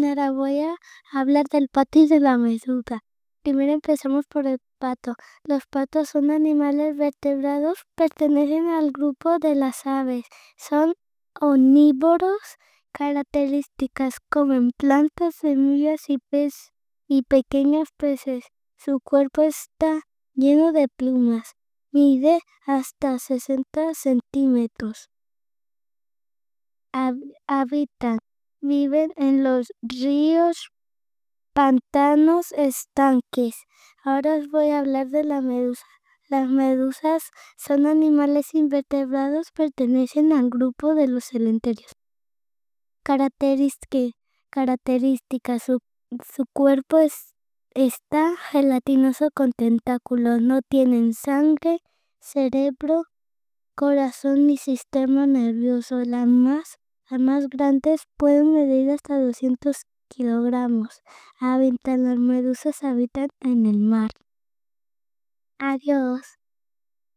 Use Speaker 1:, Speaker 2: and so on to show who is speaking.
Speaker 1: Ahora voy a hablar del pato y de la medusa. Primero empezamos por el pato. Los patos son animales vertebrados, pertenecen al grupo de las aves. Son omnívoros, características comen plantas, semillas y pequeños peces. Su cuerpo está lleno de plumas. Mide hasta 60 centímetros. Viven en los ríos, pantanos, estanques. Ahora os voy a hablar de la medusa. Las medusas son animales invertebrados, pertenecen al grupo de los celenterios. Características. Su cuerpo está gelatinoso con tentáculos. No tienen sangre, cerebro, corazón ni sistema nervioso. Las más grandes pueden medir hasta 200 kilogramos. Las medusas habitan en el mar. Adiós.